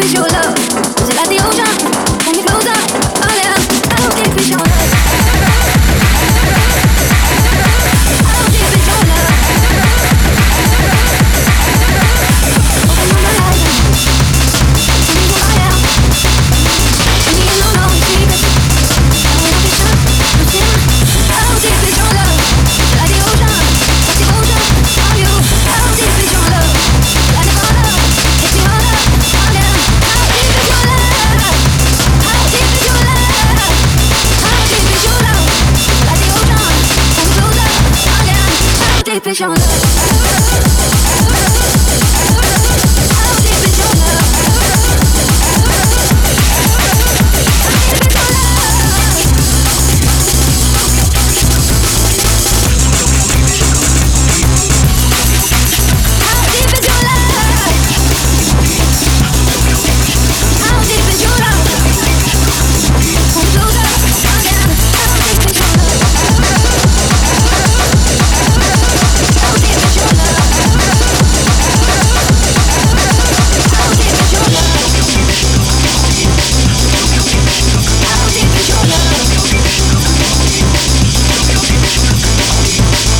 is your love? Is it like the ocean? Pull me closer, oh yeah. How deep is your love? How deep is your love? Open my eyes and tell me who I am. Tell me you know no secrets. Tell me don't be shy, no sin. How deep is your love? Is it like the ocean? What's the ocean? Are you? How deep is your love? Like the water, hit me harder, again. How deep is your love? How deep is your love? How deep is your love? Like the ocean, pull me closer, again. How deep is your love?